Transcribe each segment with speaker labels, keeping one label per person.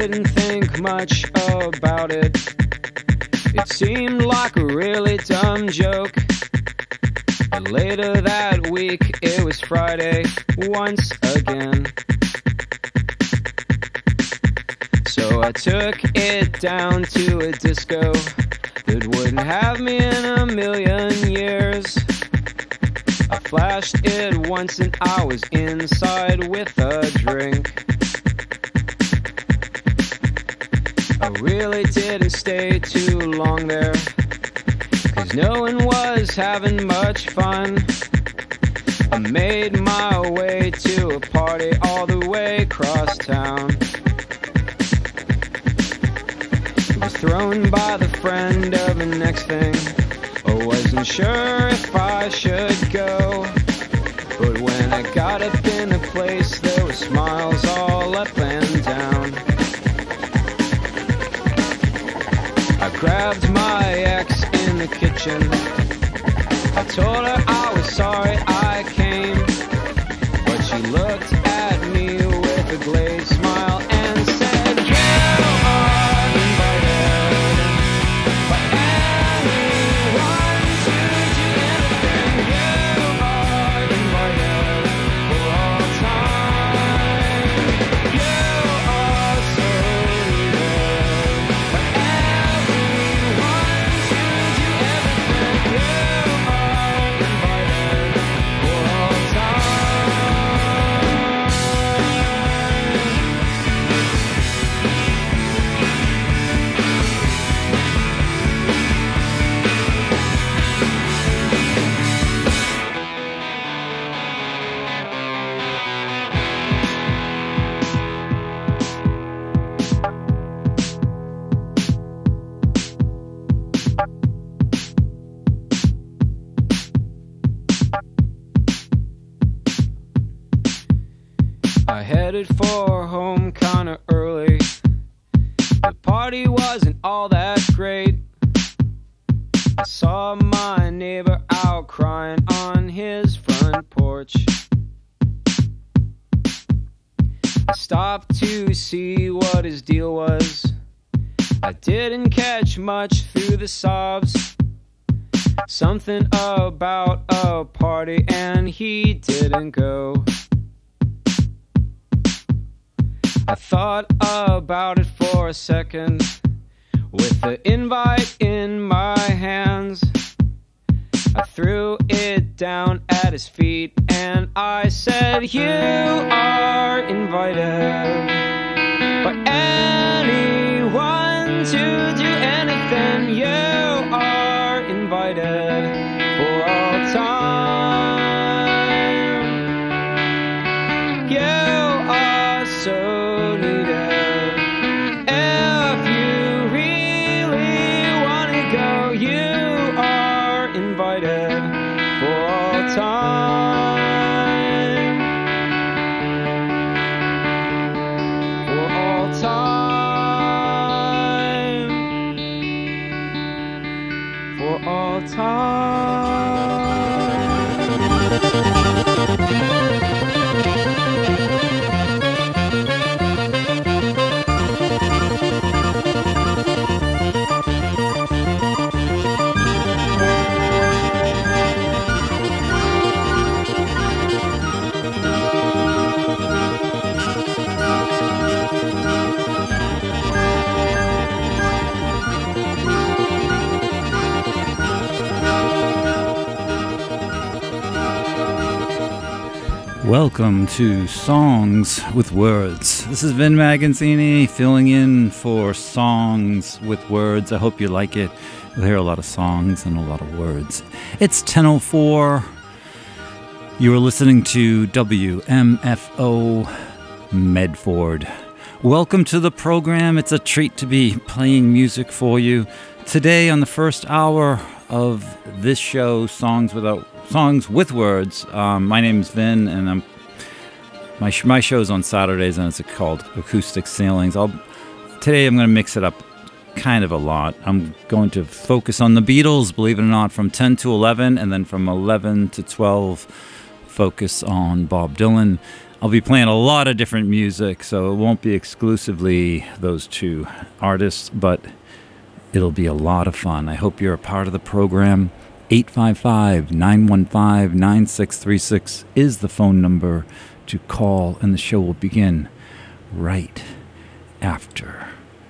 Speaker 1: didn't think much about it. It seemed like a really dumb joke. But later that week, it was Friday once again. So I took it down to a disco that wouldn't have me in a million years. I flashed it once and I was inside with a drink. I really didn't stay too long there, 'cause no one was having much fun. I made my way to a party all the way across town. It was thrown by the friend of the next thing. I wasn't sure if I should go, but when I got up in the place, there were smiles all up and down. I grabbed my ex in the kitchen. I told her I was sorry I came, but she looked at me with a glazed smile and said, "You are invited by anyone to do anything. You are invited for all time. You are so needed by everyone to do everything. You are invited for all time." I headed for home kinda early. The party wasn't all that great. I saw my neighbor out crying on his front porch. I stopped to see what his deal was. I didn't catch much through the sobs. Something about a party and he didn't go. I thought about it for a second, with the invite in my hands. I threw it down at his feet and I said, "You are invited by anyone to do anything. You are invited for all time. You are so needed. If you really want to go, you are invited for all time. For all time. For all time."
Speaker 2: Welcome to Songs with Words. This is Vin Magazzini filling in for Songs with Words. I hope you like it. You'll hear a lot of songs and a lot of words. It's 10:04. You are listening to WMFO Medford. Welcome to the program. It's a treat to be playing music for you. Today on the first hour of this show, Songs with Words. My name's Vin, and my show's on Saturdays, and it's called Acoustic Ceilings. Today I'm going to mix it up kind of a lot. I'm going to focus on the Beatles, believe it or not, from 10 to 11, and then from 11 to 12, focus on Bob Dylan. I'll be playing a lot of different music, so it won't be exclusively those two artists, but it'll be a lot of fun. I hope you're a part of the program. 855-915-9636 is the phone number to call, and the show will begin right after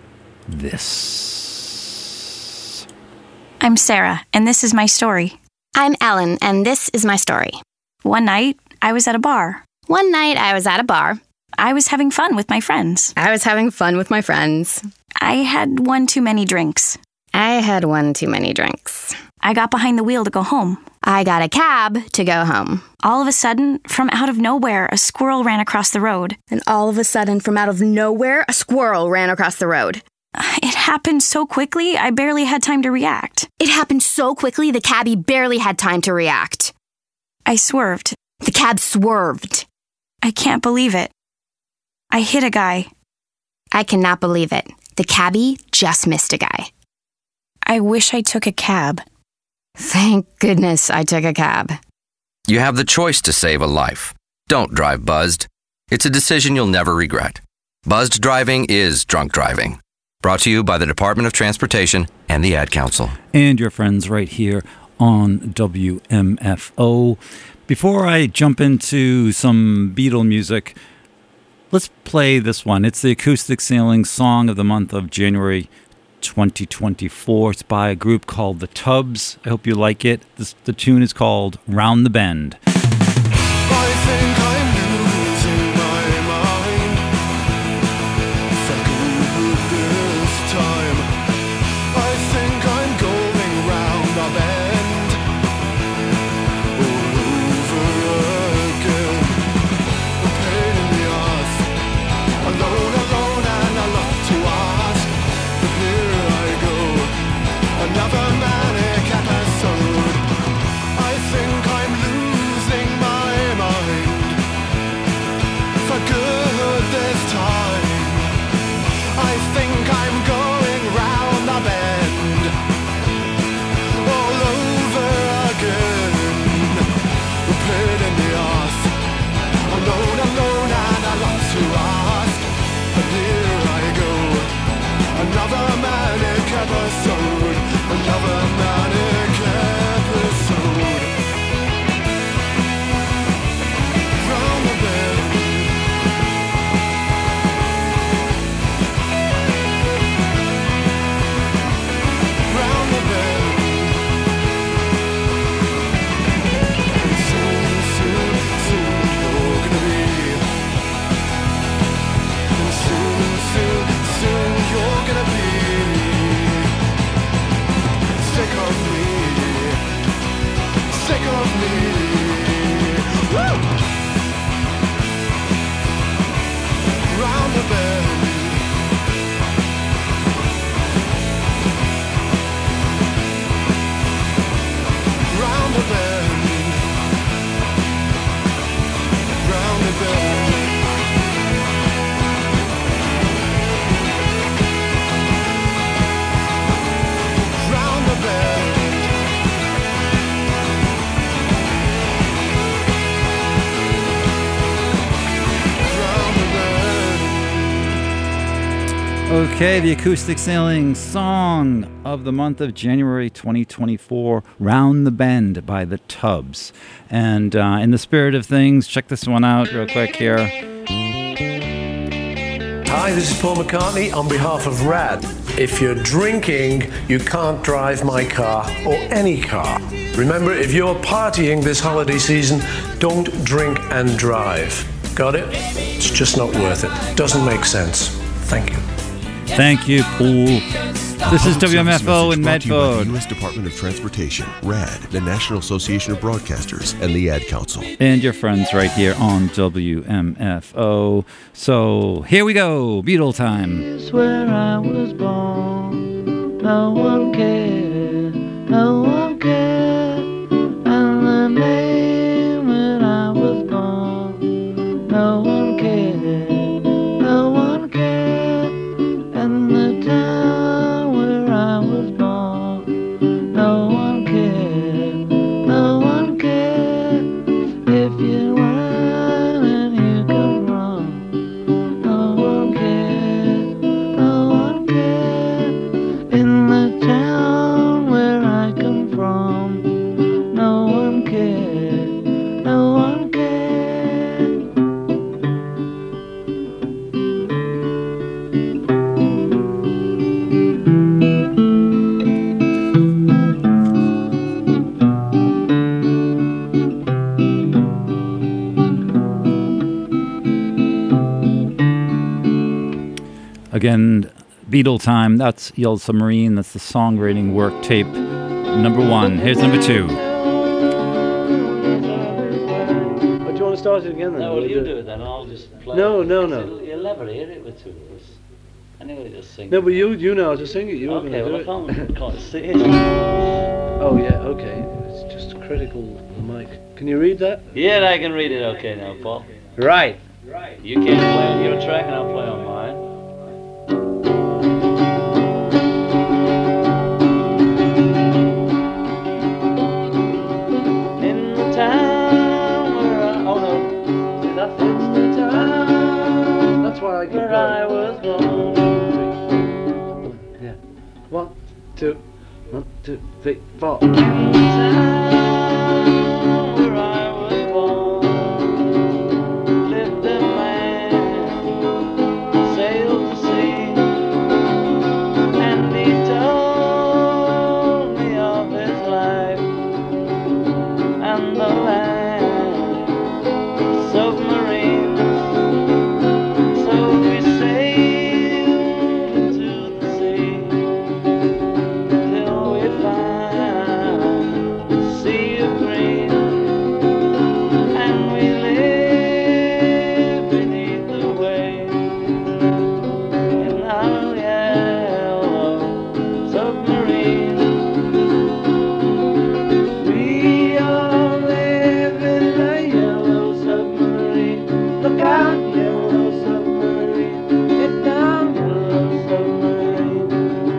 Speaker 2: this.
Speaker 3: I'm Sarah, and this is my story.
Speaker 4: I'm Ellen, and this is my story.
Speaker 3: One night, I was at a bar.
Speaker 4: One night, I was at a bar.
Speaker 3: I was having fun with my friends.
Speaker 4: I was having fun with my friends.
Speaker 3: I had one too many drinks.
Speaker 4: I had one too many drinks.
Speaker 3: I got behind the wheel to go home.
Speaker 4: I got a cab to go home.
Speaker 3: All of a sudden, from out of nowhere, a squirrel ran across the road.
Speaker 4: And all of a sudden, from out of nowhere, a squirrel ran across the road.
Speaker 3: It happened so quickly, I barely had time to react.
Speaker 4: It happened so quickly, the cabbie barely had time to react.
Speaker 3: I swerved.
Speaker 4: The cab swerved.
Speaker 3: I can't believe it. I hit a guy.
Speaker 4: I cannot believe it. The cabbie just missed a guy.
Speaker 3: I wish I took a cab.
Speaker 4: Thank goodness I took a cab.
Speaker 5: You have the choice to save a life. Don't drive buzzed. It's a decision you'll never regret. Buzzed driving is drunk driving. Brought to you by the Department of Transportation and the Ad Council.
Speaker 2: And your friends right here on WMFO. Before I jump into some Beatle music, let's play this one. It's the Acoustic Sailing Song of the month of January 2024. It's by a group called The Tubs. I hope you like it. The tune is called Round the Bend.
Speaker 6: I think I'm losing my mind. For good this time. I think I'm going round the bend all over again. The pain in the ass, alone and a lot to ask. But here I go, another manic episode. I think I'm losing my mind. For good this time. I think I'm going round the bend all over again. The pain in the ass, alone and a lot to ask. But here I go, another manic episode, another manic episode. Round the bend. Round the bend. And soon, soon, soon you're gonna be. And soon, soon, soon you're gonna be sick of me. Sick of me. Woo! Round the bend. Round the bend. Round the bend. Round the bend. Round the bend.
Speaker 2: Okay, the Acoustic Sailing Song of the month of January 2024, Round the Bend by The Tubs. And in the spirit of things, check this one out real quick here.
Speaker 7: Hi, this is Paul McCartney on behalf of RAD. If you're drinking, you can't drive my car or any car. Remember, if you're partying this holiday season, don't drink and drive. Got it? It's just not worth it. Doesn't make sense. Thank you.
Speaker 2: Thank you, Paul. This is WMFO in Medford.
Speaker 8: The U.S. Department of Transportation, RAD, the National Association of Broadcasters, and the Ad Council.
Speaker 2: And your friends right here on WMFO. So here we go, Beatle time.
Speaker 9: Is where I was born. No one cared. No one cared. And the name when I was born. No one cared. No one cared. And the town where I was born. No one cared. No one cared. If you
Speaker 2: Again, Beatle time. That's Yellow Submarine. That's the songwriting work tape number 1. Here's number 2.
Speaker 7: Do you want to start it again then?
Speaker 9: No, well, you do it then, and I'll just play.
Speaker 7: No.
Speaker 9: You'll never hear it with two of us. Anyway, just sing.
Speaker 7: No, but you know how to sing it. You were
Speaker 9: Okay,
Speaker 7: going to
Speaker 9: well,
Speaker 7: do
Speaker 9: I can't see it.
Speaker 7: Oh yeah, okay. It's just critical, the mic. Can you read that?
Speaker 9: Yeah, I can read it okay now, Paul.
Speaker 7: Right.
Speaker 9: You can play on your track and I'll play on mine. In the town where I... Oh no. See, that's it.
Speaker 7: The time. That's why I keep
Speaker 9: Where
Speaker 7: going.
Speaker 9: I was born.
Speaker 7: Yeah. 1, 2, 1, 2, 3, 4.
Speaker 9: In the town where I was born lived a man who sailed the sea, and he told me of his life and the land submarines. So we sailed into the sea till we found the sea of green, and we lived beneath the waves in our yellow submarine. We all live in a yellow submarine. Look out, yellow submarine. Get down, yellow submarine.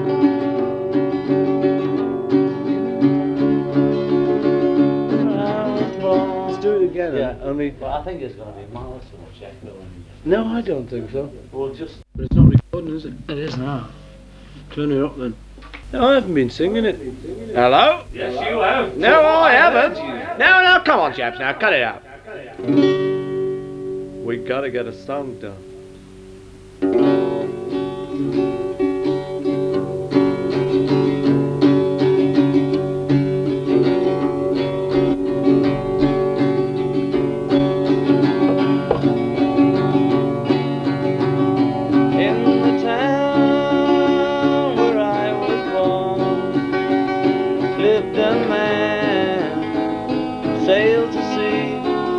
Speaker 9: Where I was born.
Speaker 7: Let's do it again.
Speaker 9: Yeah.
Speaker 7: Only.
Speaker 9: Well, I think it's going to be miles from Jack Billing.
Speaker 7: No, I don't think so.
Speaker 9: We'll just...
Speaker 7: But it's not recording, is it?
Speaker 9: It is now.
Speaker 7: Turn it up then. No, I haven't been singing it. Hello?
Speaker 9: Yes, you have.
Speaker 7: No, I haven't. No, come on, chaps, now, cut it out. We gotta get a song done.
Speaker 9: In the town where I was born lived a man who sailed to sea,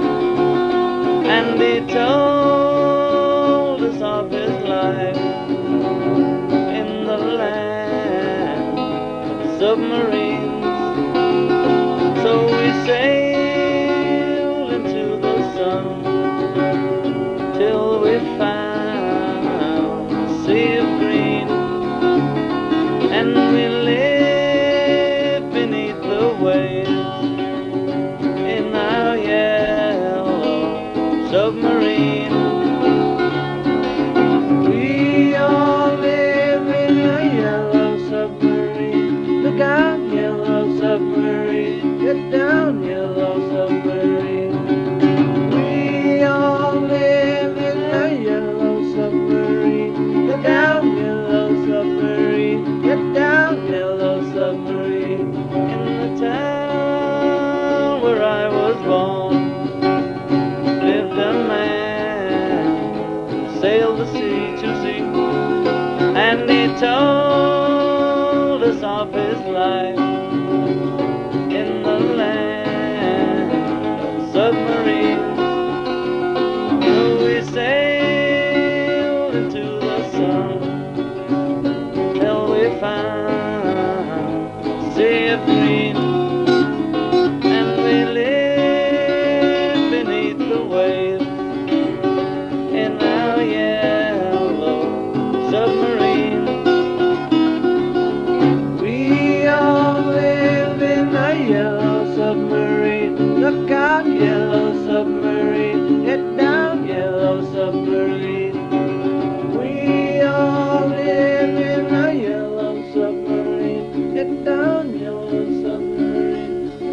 Speaker 9: and he told us of his life in the land of submarines. So we sailed into the sun till we found the sea of green, and we lived beneath the waves in our yellow submarine. We all live in a yellow submarine. Look out, yellow submarine. Get down, yellow submarine. We all live in a yellow submarine. Get down, yellow submarine. Get down, yellow submarine. In the town where I was born lived a man who sailed the sea to sea, and he told us of his life in the land of submarines. So we sailed into the sun till we found the sea of green, and we lived beneath the waves in our yellow submarine. We all live in a yellow submarine. Look out, yellow submarine. Get down, yellow submarine. We all live in a yellow submarine. Get down, yellow submarine.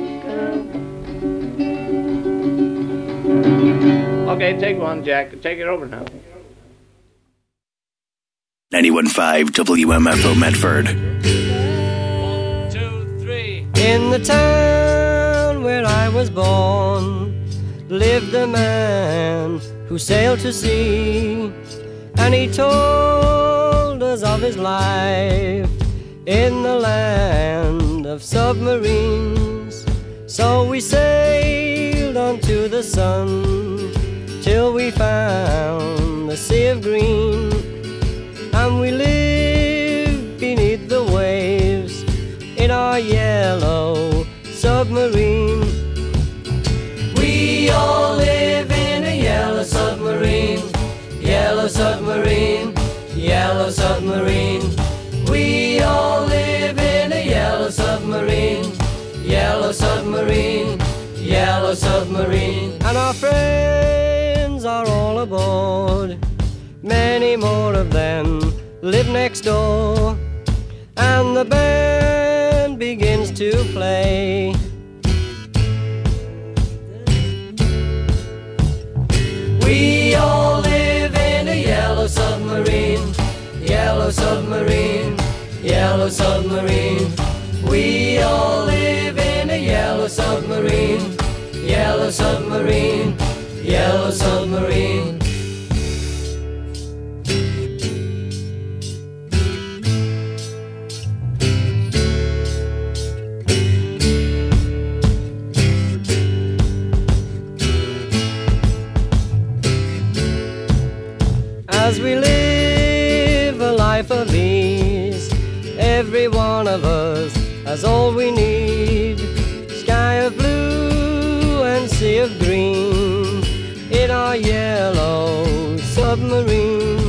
Speaker 9: Okay, take one, Jack. Take it over now.
Speaker 10: 91.5 WMFO Medford.
Speaker 9: 1, 2, 3.
Speaker 11: In the town where I was born lived a man who sailed to sea, and he told us of his life in the land of submarines. So we sailed onto the sun till we found the sea of green, and we lived beneath the waves in our yellow submarine. We all live in a yellow submarine, yellow submarine, yellow submarine. We all live in a yellow submarine, yellow submarine, yellow submarine. And our friends are all aboard, many more of them live next door, and the band begins to play. We all live in a yellow submarine, yellow submarine, yellow submarine. We all live in a yellow submarine, yellow submarine, yellow submarine. As we live a life of ease, every one of us has all we need. Sky of blue and sea of green in our yellow submarine.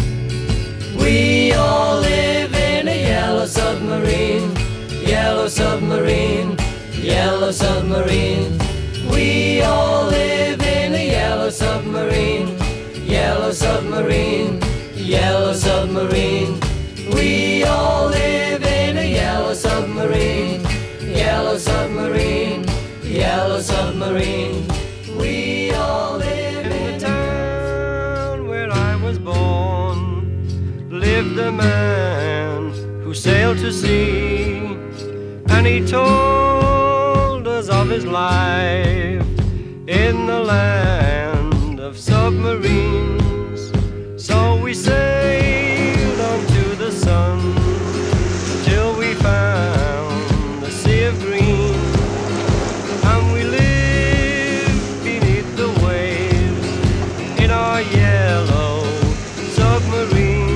Speaker 11: We all live in a yellow submarine, yellow submarine, yellow submarine. We all live in a yellow submarine, yellow submarine, yellow submarine. We all live in a yellow submarine, yellow submarine, yellow submarine. We all live in the town where I was born. Lived a man who sailed to sea, and he told us of his life in the land of submarines. So we sailed onto the sun till we found the sea of green, and we lived beneath the waves in our yellow submarine.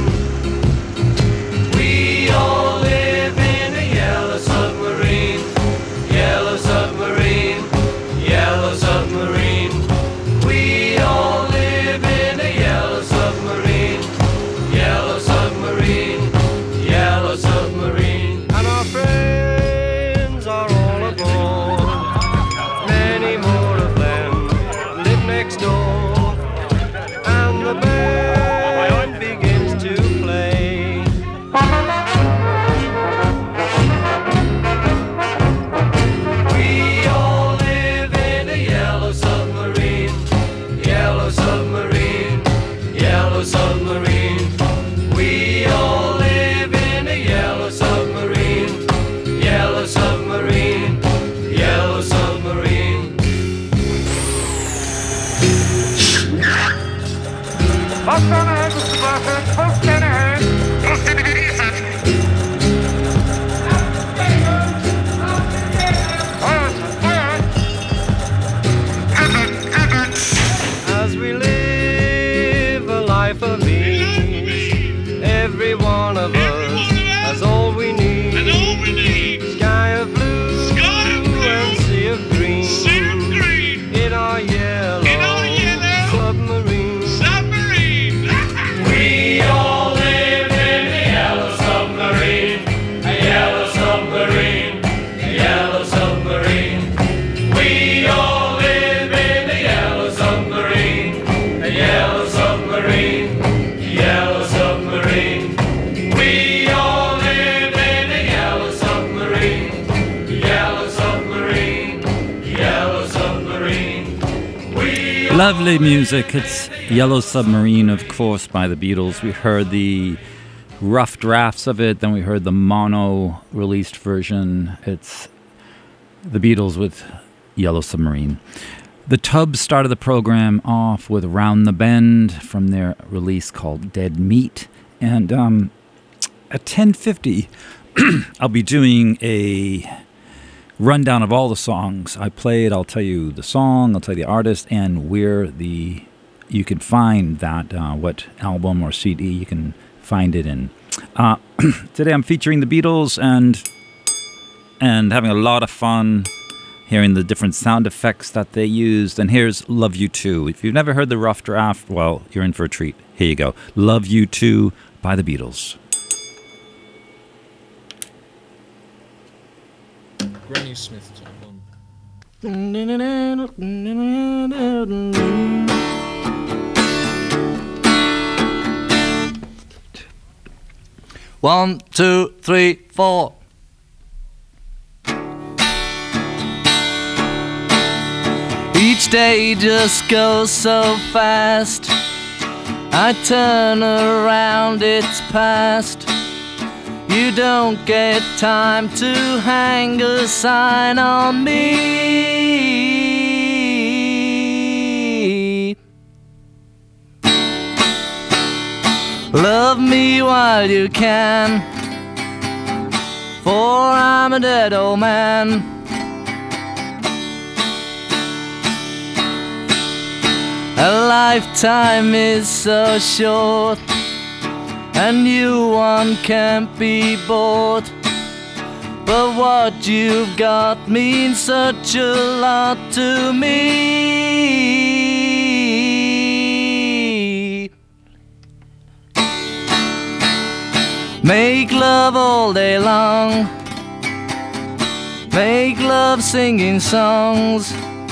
Speaker 11: We all live in a yellow submarine, yellow submarine, yellow submarine. We all live in a yellow submarine, yellow submarine, yellow submarine. And our friends are all aboard, many more of them live next door, and the band begins to play. We all live in a yellow submarine, yellow submarine, yellow submarine. We all live in a yellow submarine, yellow submarine, yellow submarine. Post down ahead, Mr. Barker. Post down ahead. As we live a life of ease, every one of us has all we need. Sky of blue and sea of green in our yellow submarine. We all live in a yellow submarine, a yellow submarine, a yellow submarine. We all live in a yellow submarine, a yellow submarine, a yellow submarine. We all live in a yellow submarine, yellow submarine, yellow submarine. We
Speaker 2: Lovely music. It's Yellow Submarine, of course, by the Beatles. We heard the rough drafts of it, then we heard the mono released version. It's the Beatles with Yellow Submarine. The Tubs started the program off with Round the Bend from their release called Dead Meat. And at 10:50, I'll be doing a rundown of all the songs I played. I'll tell you the song, I'll tell you the artist, and where you can find that, what album or CD you can find it in. Today I'm featuring the Beatles and having a lot of fun hearing the different sound effects that they used. And here's Love You Too. If you've never heard the rough draft, well, you're in for a treat. Here you go. Love You Too by the Beatles.
Speaker 12: Granny Smith type one.
Speaker 13: 1, 2, 3, 4. Each day just goes so fast. I turn around, it's past. You don't get time to hang a sign on me. Love me while you can, for I'm a dead old man. A lifetime is so short, and new one can't be bought. But what you've got means such a lot to me. Make love all day long, make love singing songs.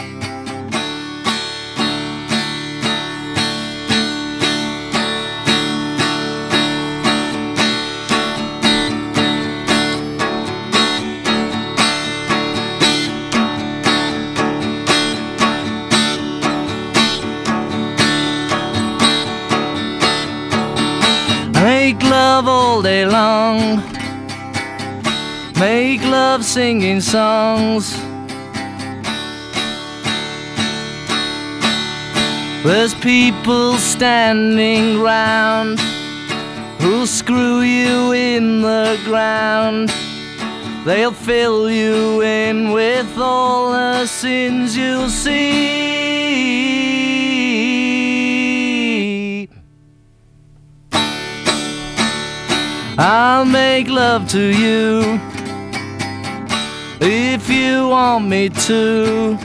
Speaker 13: Make love all day long, make love singing songs. There's people standing round who'll screw you in the ground. They'll fill you in with all the sins you'll see. I'll make love to you if you want me to.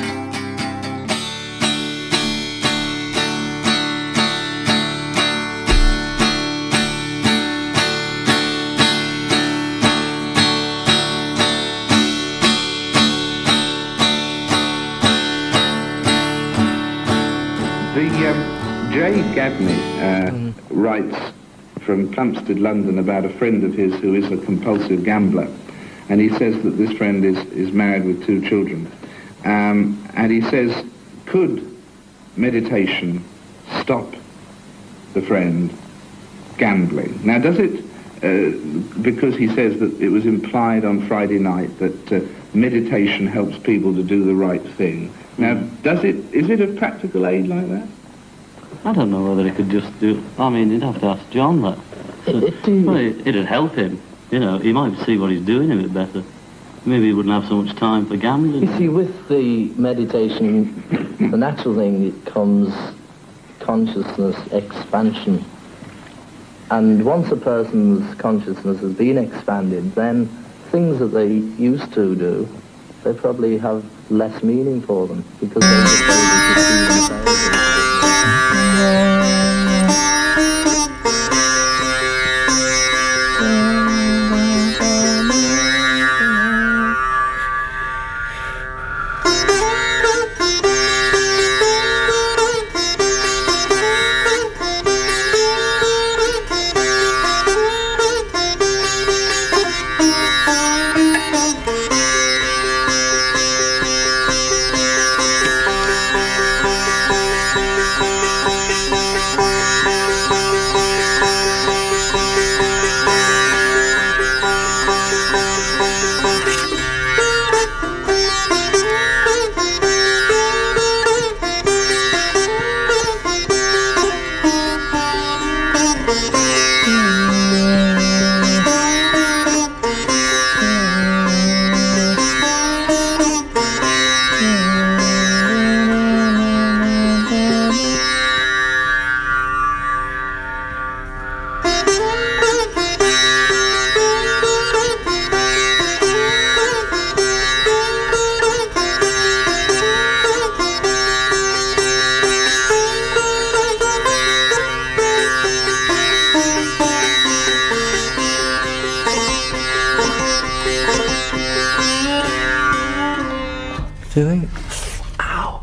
Speaker 14: Jay Gabney writes from Plumstead, London, about a friend of his who is a compulsive gambler, and he says that this friend is married with 2 children, and he says, could meditation stop the friend gambling? Now, does it, because he says that it was implied on Friday night that meditation helps people to do the right thing. Now, is it a practical aid like that?
Speaker 15: I don't know whether he could just do... I mean, you'd have to ask John that. Well, it'd help him. You know, he might see what he's doing a bit better. Maybe he wouldn't have so much time for gambling.
Speaker 16: You see, with the meditation, the natural thing, it comes consciousness expansion. And once a person's consciousness has been expanded, then things that they used to do, they probably have less meaning for them, because they're just able to see themselves.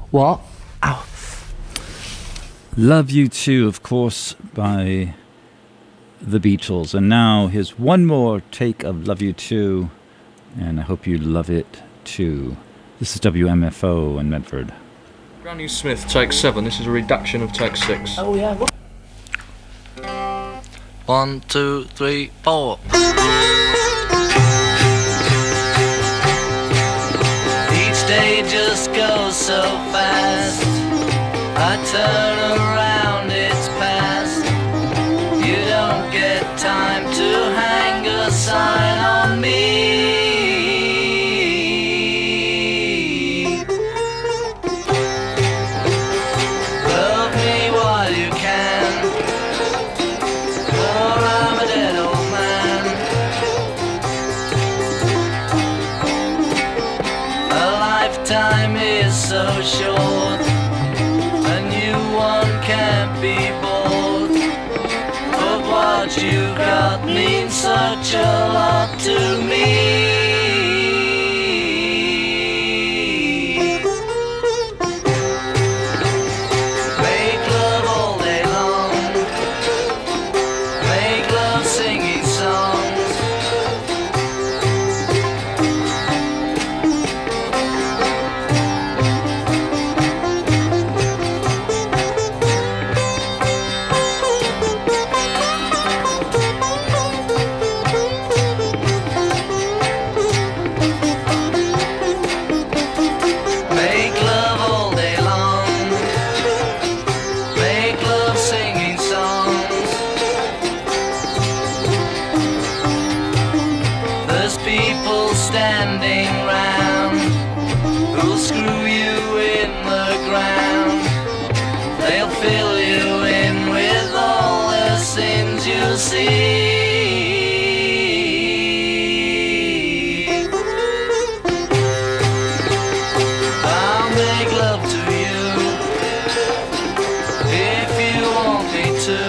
Speaker 13: What? Ow.
Speaker 2: Love You Too, of course, by the Beatles. And now here's one more take of Love You Too, and I hope you love it too. This is WMFO in Medford.
Speaker 12: Granny Smith, take 7. This is a reduction of take 6.
Speaker 13: Oh, yeah. 1, 2, 3, 4. Each day just goes so fast. I turn around, it's past. You don't get time to hang a sign on me. Love me while you can, or I'm a dead old man. A lifetime is so short, a new one can't be bought. But what you got means such a lot to me. Make love all day long, make love singing songs. Make love all day long, make love singing songs. There's people standing round who'll screw you in the ground. They'll fill you in with all the sins you see. I'll make love to you if you want me to.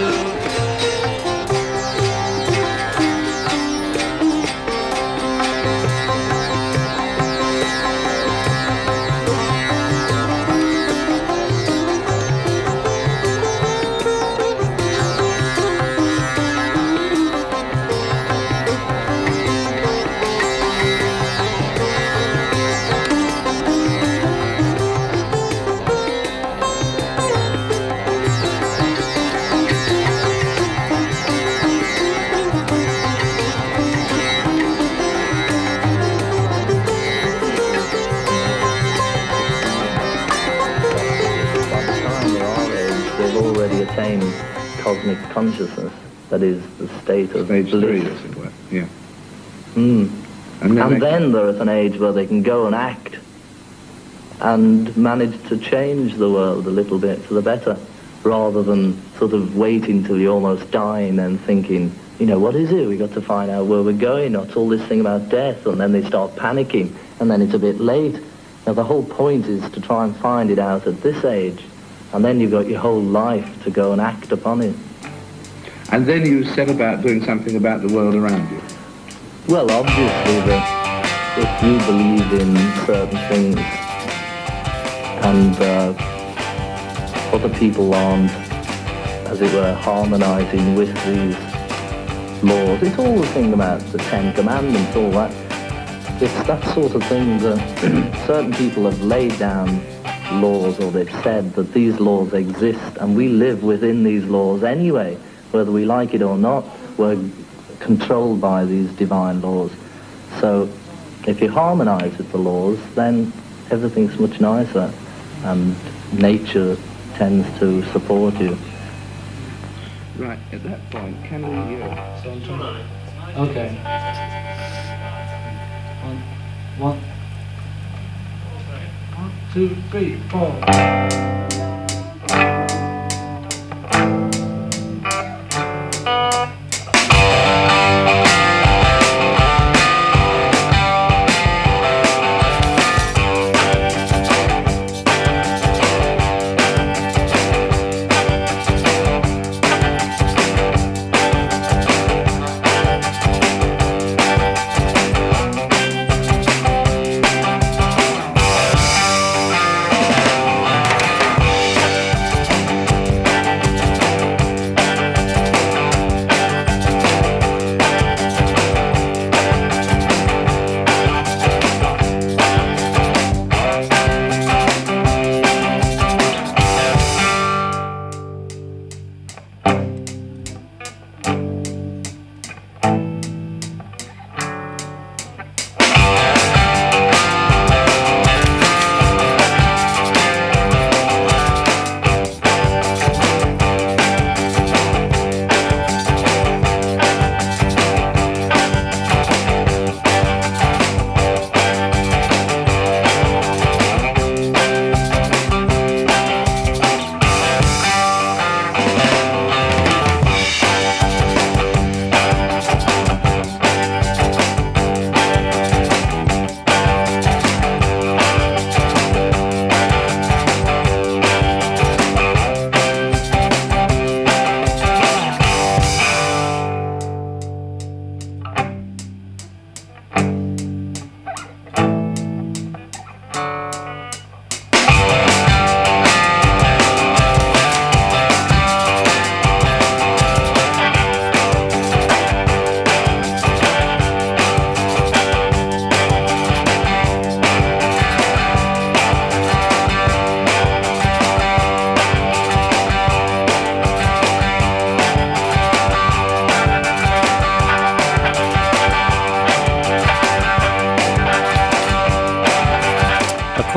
Speaker 16: They've already attained cosmic consciousness, that is, the state of
Speaker 14: Stage
Speaker 16: bliss.
Speaker 14: 3, as it were. Yeah.
Speaker 16: Mm.
Speaker 14: And
Speaker 16: And then they're at an age where they can go and act and manage to change the world a little bit for the better, rather than sort of waiting till you're almost dying and thinking, you know, what is it? We've got to find out where we're going. What's all this thing about death? And then they start panicking, and then it's a bit late. Now, the whole point is to try and find it out at this age, and then you've got your whole life to go and act upon it.
Speaker 14: And then you set about doing something about the world around you.
Speaker 16: Well, obviously, that if you believe in certain things and other people aren't, as it were, harmonizing with these laws, it's all the thing about the Ten Commandments, all that. It's that sort of thing that certain people have laid down laws, or they've said that these laws exist, and we live within these laws anyway, whether we like it or not. We're controlled by these divine laws. So if you harmonize with the laws, then everything's much nicer, and nature tends to support you.
Speaker 14: Right, at that point, can we...
Speaker 13: Okay. One, 2, 3, 4.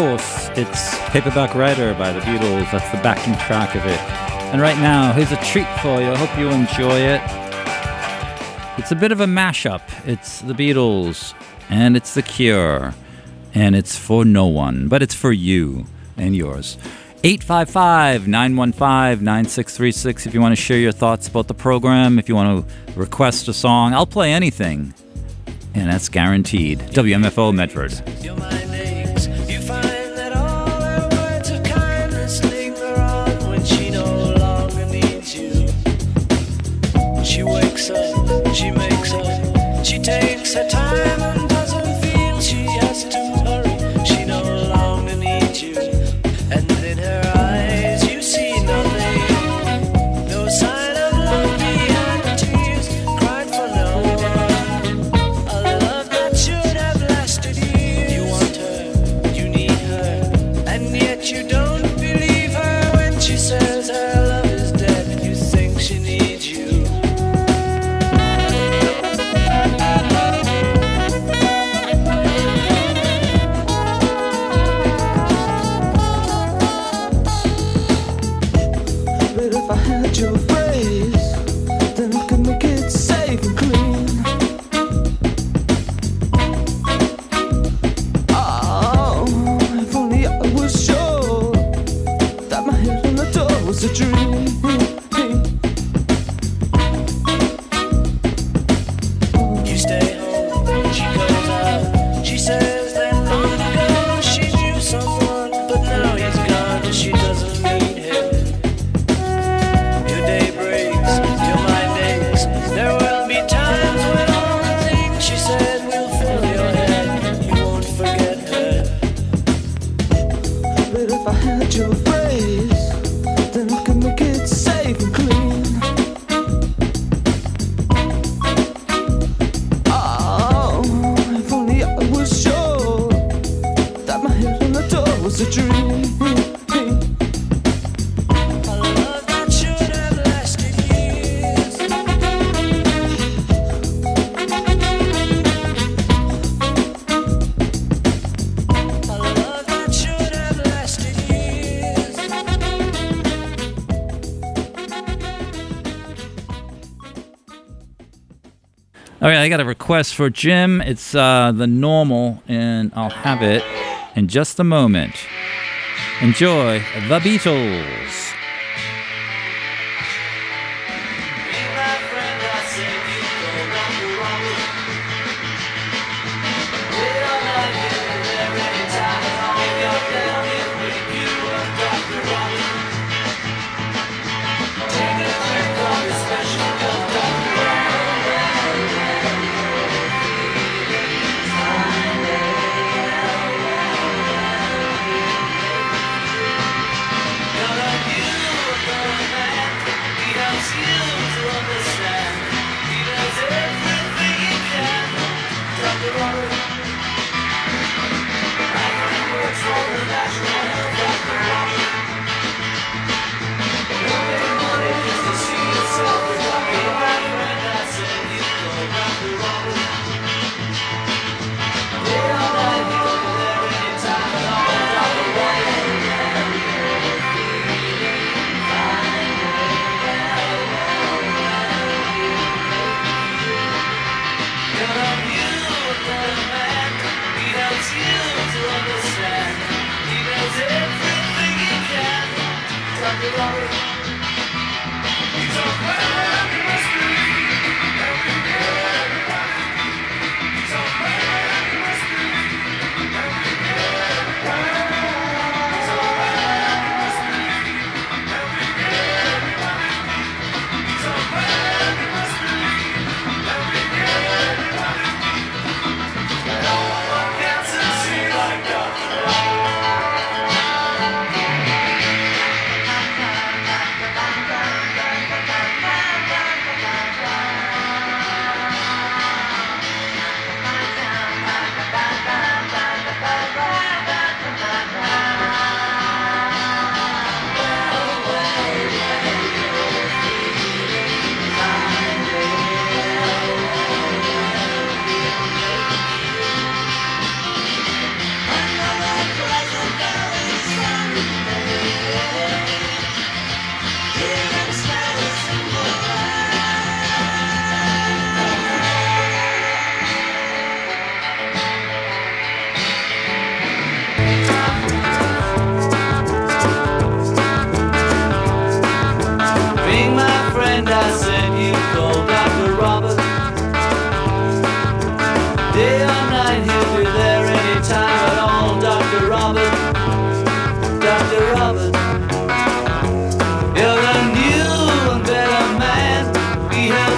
Speaker 2: course, it's Paperback Writer by the Beatles. That's the backing track of it. And right now, here's a treat for you. I hope you enjoy it. It's a bit of a mashup. It's the Beatles, and it's The Cure, and it's for no one, but it's for you and yours. 855-915-9636 if you want to share your thoughts about the program, if you want to request a song. I'll play anything, and that's guaranteed. WMFO Medford.
Speaker 6: Your mind aches. You find that all her words of kindness linger on when she no longer needs you. She wakes up, she makes up, she takes her time and doesn't feel she has to hurry. She no longer needs you. And in her eyes you see nothing, no sign of love behind the tears cried for no one. A love that should have lasted years. You want her, you need her, and yet you don't believe her when she says her love is dead. You think she needs you. But if I had your phrase, then I could make it safe and clean. Oh, if only I was sure that my head on the door was a dream. You stay home, she goes out. She says that long ago she knew someone, but now he's gone and she doesn't need him. Your day breaks, your mind aches. There will be times when all the things she said will fill your head. You won't forget her. But if I had your phrase, then I could make it safe and clean. Oh, if only I was sure that my head on the door was a dream. A love that should have lasted years. A love that should have lasted years.
Speaker 2: All right, I got a request for Jim. It's The Normal, and I'll have it in just a moment. Enjoy The Beatles.
Speaker 6: He helps you to understand. He does everything he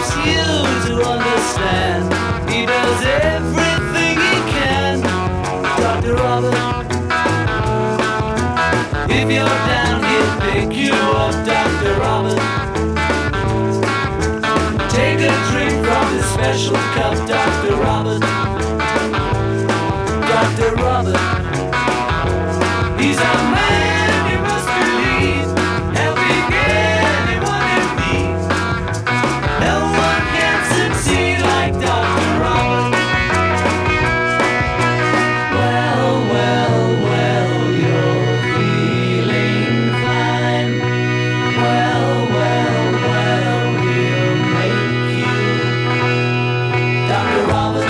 Speaker 6: helps you to understand. He does everything he can, Dr. Robert. If you're down, he'll pick you up, Dr. Robert. Take a drink from his special cup, Dr. Robert. Dr. Robert. He's a man you must believe, helping anyone in need. No one can succeed like Dr. Robert. Well, well, well, you're feeling fine. Well, well, well, we'll make you Dr. Robert.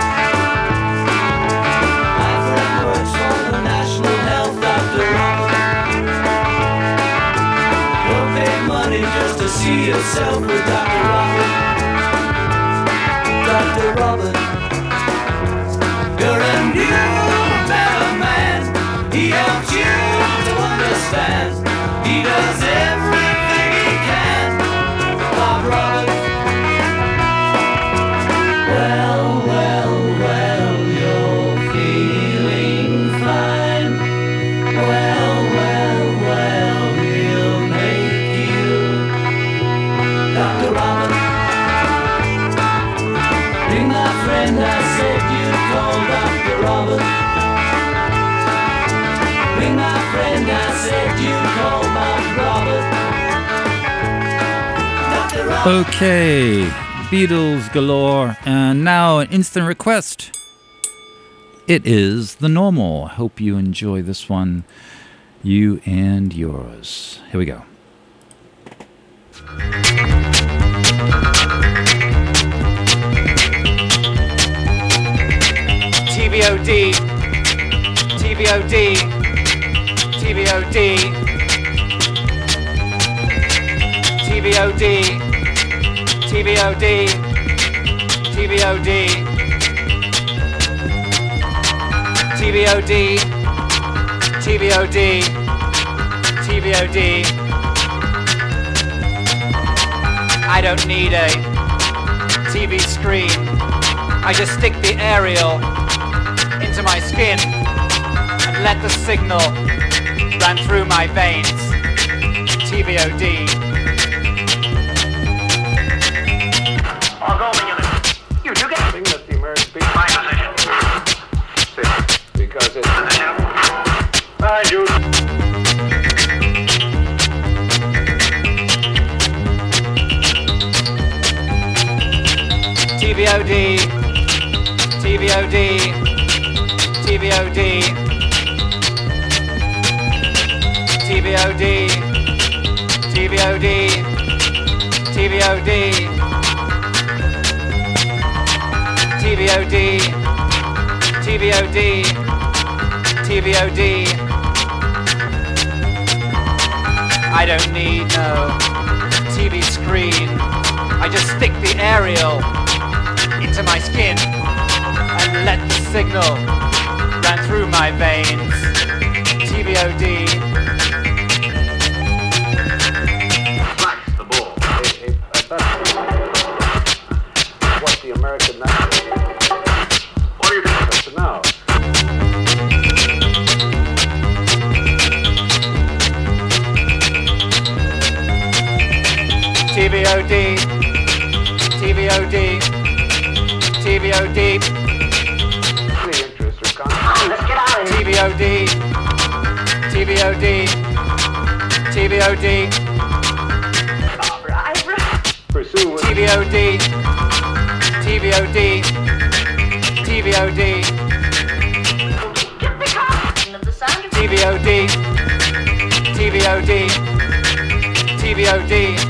Speaker 6: My friend works for the National Health, Dr. Robert. You'll pay money just to see yourself with Dr. Robert. Dr. Robert. You're a new, better man. He helps you to understand. He does everything he can, Bob Robert. Well, well, well, you're feeling fine. Well, well, well, we'll make you Dr. Robert. Ring my friend, I said you'd call Dr. Robert. Ring my friend, I said you'd call Bob Robert. Dr. Robert.
Speaker 2: Okay, Beatles galore, and now an instant request. It is The Normal. I hope you enjoy this one, you and yours. Here we go.
Speaker 17: TVOD, TVOD, TVOD, TVOD, TVOD, TVOD, TVOD, TVOD, TVOD. I don't need a TV screen. I just stick the aerial into my skin and let the signal run through my veins. TVOD.
Speaker 18: You do get the thing that the American people. My position. Because it's I do.
Speaker 17: TVOD. TVOD. TVOD. TVOD. TVOD. TVOD. TVOD. TVOD. TVOD. I don't need no TV screen. I just stick the aerial into my skin and let the signal run through my veins. TVOD.
Speaker 18: Flash the ball. What the American national. What do you think of it now?
Speaker 17: TVOD. TVOD. TVOD.
Speaker 18: Let's get out of here.
Speaker 17: TVOD. TVOD. TVOD.
Speaker 18: Pursue
Speaker 17: TVOD. TVOD. TVOD. TVOD. TVOD. TVOD.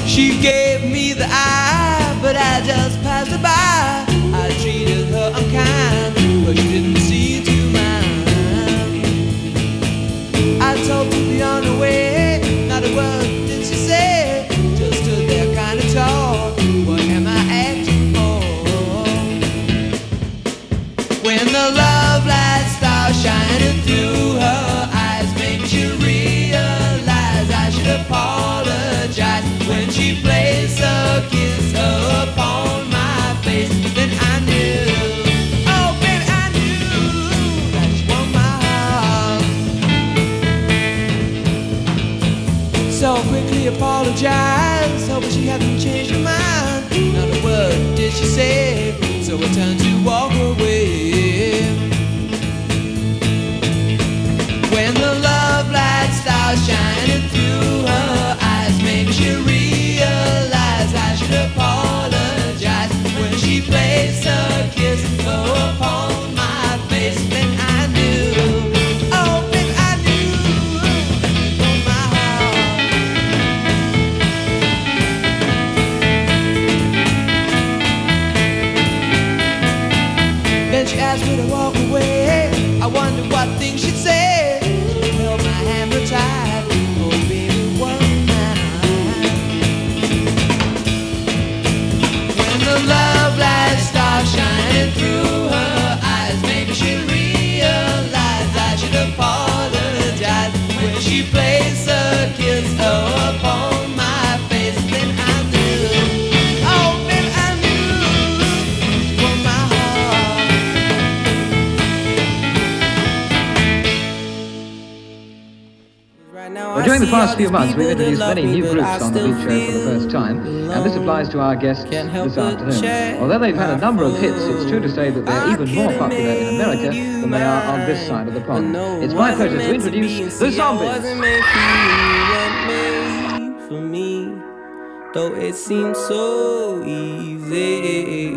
Speaker 19: She gave me the eye, but I just passed her by. I treated her unkind, but she didn't seem to mind. I told her to be on her way, not a word did she say. Just stood there kind of tall. What am I acting for? When the love light starts shining through her eyes, maybe she'll realize I should apologize. When she placed a kiss upon my face, then I knew, oh baby, I knew that she won my heart. So quickly apologized, hoping she hadn't changed her mind. Not a word did she say, so I turned to walk away. When the love light starts shining through her eyes, maybe she'll realize I should apologize. When she placed a kiss upon my face, then I knew, oh baby, I knew from my heart. Then she asked me to walk away. I wondered what things she'd say. She held my hand real tight. Oh baby, one night. When the love light starts shining through her eyes, maybe she'll realize I should apologize. When she placed a kiss upon my face, then I knew, oh baby, I knew from my heart.
Speaker 20: Well, during the past few months, we've introduced many new groups on the Beat Show for the first time, and this applies to our guests this afternoon. Although they've had a number of hits, it's true to say that they're even more popular in America than they are on this side of the pond. It's my pleasure to introduce the Zombies.
Speaker 19: For me, though it seems so easy,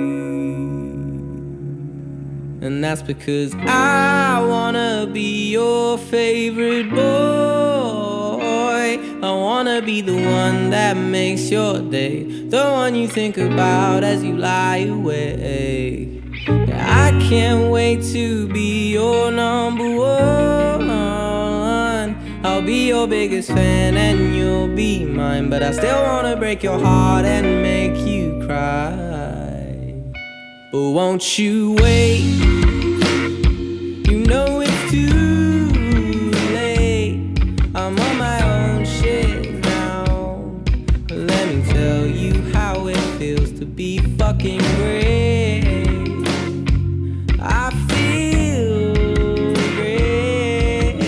Speaker 19: and that's because I wanna be your favorite boy. I wanna be the one that makes your day, the one you think about as you lie awake. I can't wait to be your number one. I'll be your biggest fan and you'll be mine, but I still wanna break your heart and make you cry. But won't you wait? You know it's too late. I'm on my own shit now. Let me tell you how it feels to be fucking great. I feel great.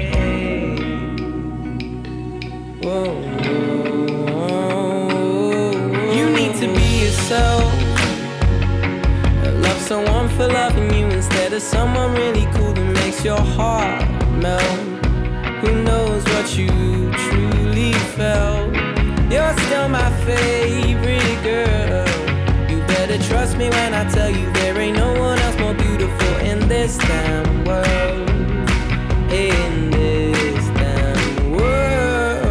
Speaker 19: Whoa, whoa, whoa. You need to be yourself. Love someone for loving you instead of someone really cool that makes your heart melt. Who knows what you truly felt? You're still my favorite girl. You better trust me when I tell you there ain't no one else more beautiful in this damn world. In this damn world.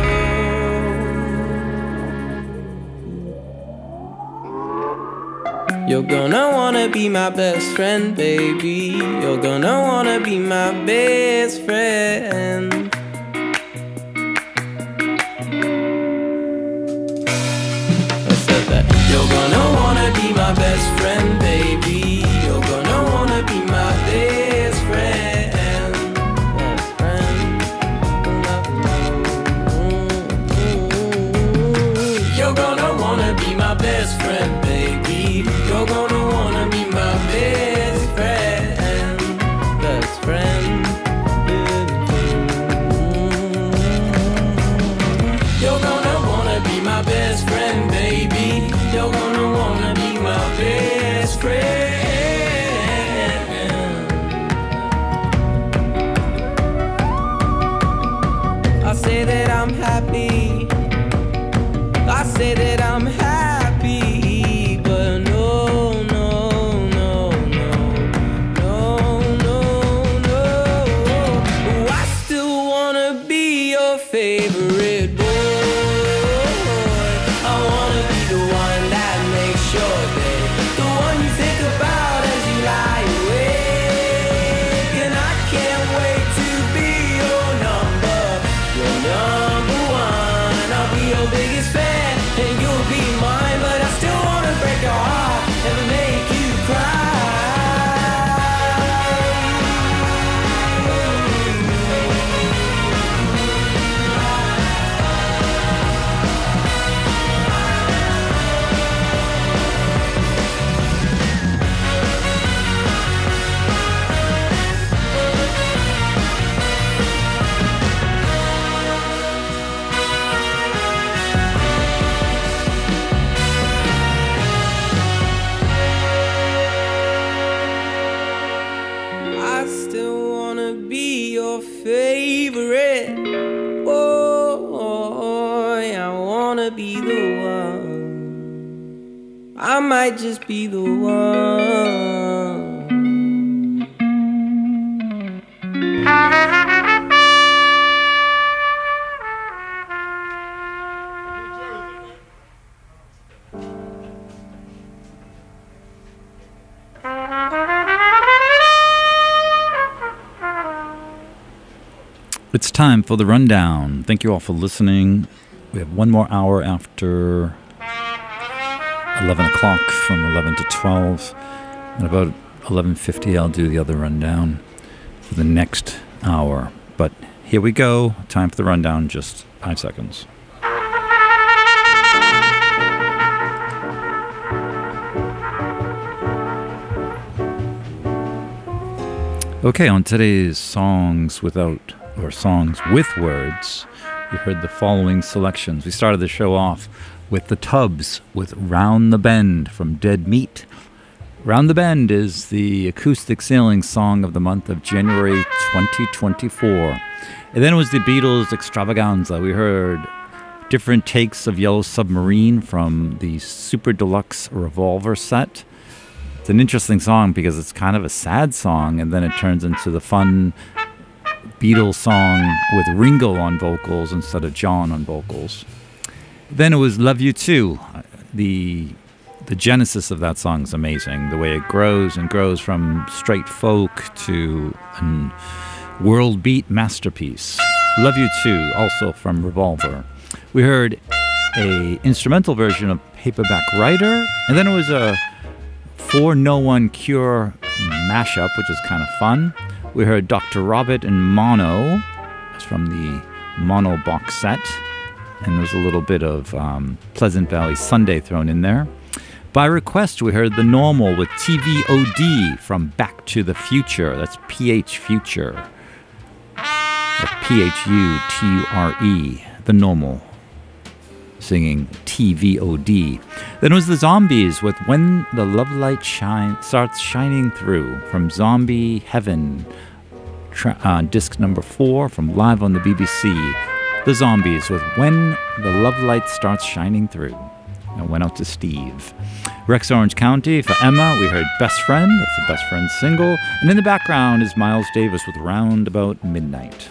Speaker 19: You're gonna wanna be my best friend, baby. You're gonna wanna be my best friend. I said that. You're gonna wanna be my best friend, baby. You're gonna wanna be my best friend. Best friend. You're gonna wanna be my best friend, baby. You're gonna wanna be my best friend. Best friend. You're gonna wanna be my best friend, baby. You're gonna wanna be my best friend. I say that I'm happy. I say that I'm happy. But no, no, no, no, no, no, no. Oh, I still wanna be your favorite boy. your biggest fan, and you'll be mine. But I still wanna break your heart and make you cry. I still wanna be your favorite boy. I wanna be the one. I might just be the one.
Speaker 2: It's time for the rundown. Thank you all for listening. We have one more hour after 11 o'clock, from 11 to 12. And about 11:50, I'll do the other rundown for the next hour. But here we go. Time for the rundown, just 5 seconds. Okay, on today's Songs with Words, you heard the following selections. We started the show off with the Tubs with Round the Bend from Dead Meat. Round the Bend is the acoustic sailing song of the month of January 2024. And then it was the Beatles Extravaganza. We heard different takes of Yellow Submarine from the Super Deluxe Revolver set. It's an interesting song because it's kind of a sad song, and then it turns into the fun Beatles song with Ringo on vocals instead of John on vocals. Then it was Love You Too. The genesis of that song is amazing. The way it grows and grows from straight folk to a world beat masterpiece. Love You Too, also from Revolver. We heard a instrumental version of Paperback Writer, and then it was a For No One Cure mashup, which is kind of fun. We heard Dr. Robert and Mono. That's from the Mono box set. And there's a little bit of Pleasant Valley Sunday thrown in there. By request, we heard The Normal with TVOD from Back to the Future. That's PH Future. That's PHUTURE. The Normal. Singing TVOD. Then it was the Zombies with When the Love Light Starts Shining Through from Zombie Heaven, disc number 4 from Live on the BBC. The Zombies with When the Love Light Starts Shining Through. And went out to Steve. Rex Orange County for Emma. We heard Best Friend. That's the Best Friend single. And in the background is Miles Davis with Round About Midnight.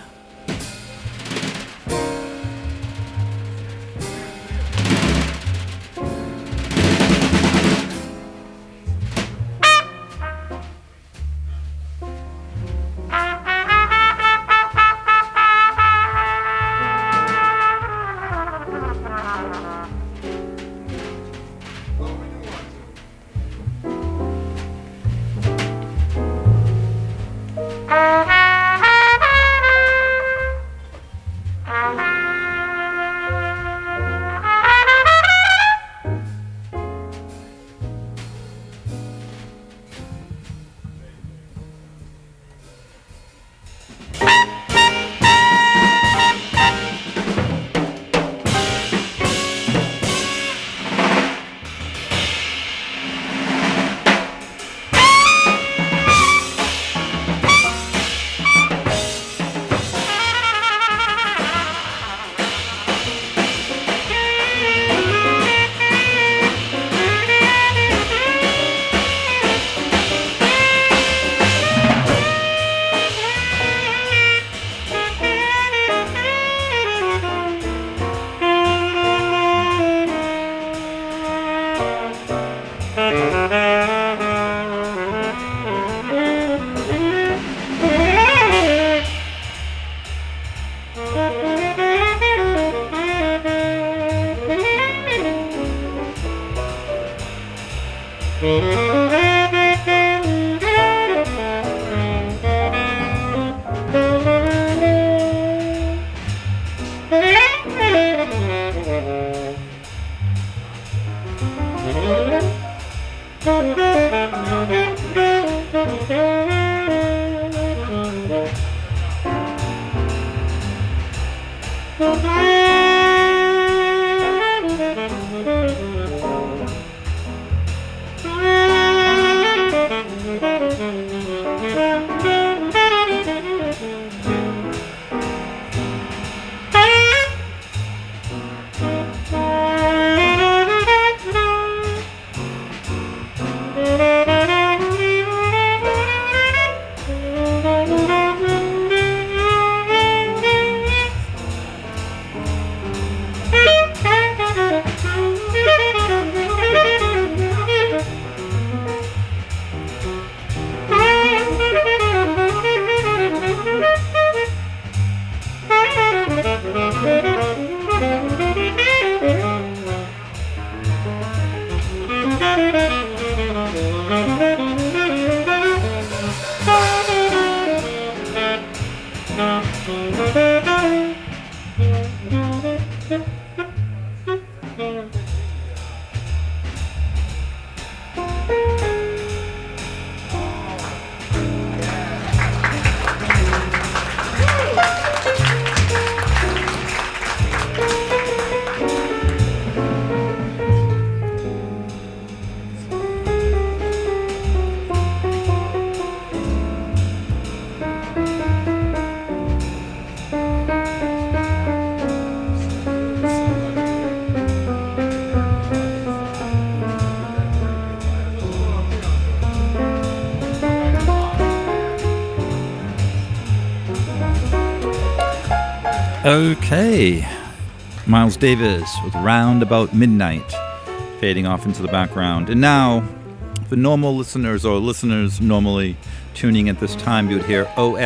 Speaker 2: Okay, Miles Davis with Round About Midnight fading off into the background. And now, for normal listeners or listeners normally tuning at this time, you would hear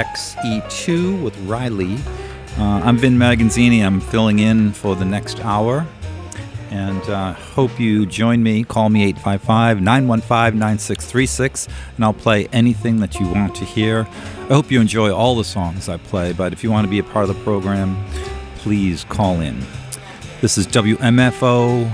Speaker 2: OXE2 with Riley. I'm Vin Magazzini. I'm filling in for the next hour. And hope you join me. Call me 855-915-9636, and I'll play anything that you want to hear. I hope you enjoy all the songs I play, but if you want to be a part of the program, please call in. This is WMFO